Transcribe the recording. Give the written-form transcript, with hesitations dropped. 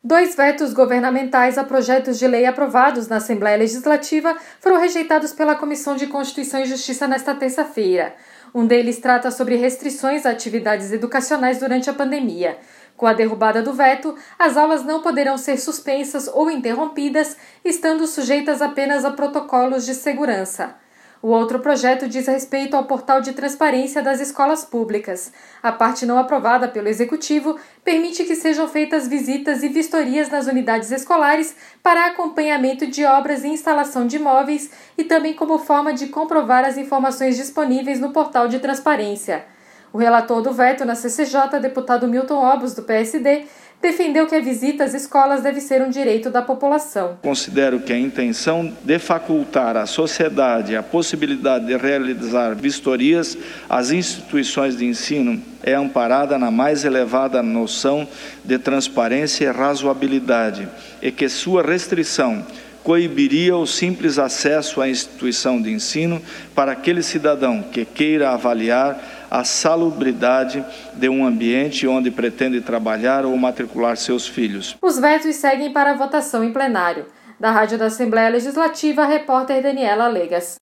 2 vetos governamentais a projetos de lei aprovados na Assembleia Legislativa foram rejeitados pela Comissão de Constituição e Justiça nesta terça-feira. Um deles trata sobre restrições a atividades educacionais durante a pandemia. Com a derrubada do veto, as aulas não poderão ser suspensas ou interrompidas, estando sujeitas apenas a protocolos de segurança. O outro projeto diz respeito ao portal de transparência das escolas públicas. A parte não aprovada pelo Executivo permite que sejam feitas visitas e vistorias nas unidades escolares para acompanhamento de obras e instalação de imóveis e também como forma de comprovar as informações disponíveis no portal de transparência. O relator do veto na CCJ, deputado Milton Obos, do PSD, defendeu que a visita às escolas deve ser um direito da população. Considero que a intenção de facultar à sociedade a possibilidade de realizar vistorias às instituições de ensino é amparada na mais elevada noção de transparência e razoabilidade, e que sua restrição coibiria o simples acesso à instituição de ensino para aquele cidadão que queira avaliar a salubridade de um ambiente onde pretende trabalhar ou matricular seus filhos. Os vetos seguem para a votação em plenário. Da Rádio da Assembleia Legislativa, a repórter Daniela Legas.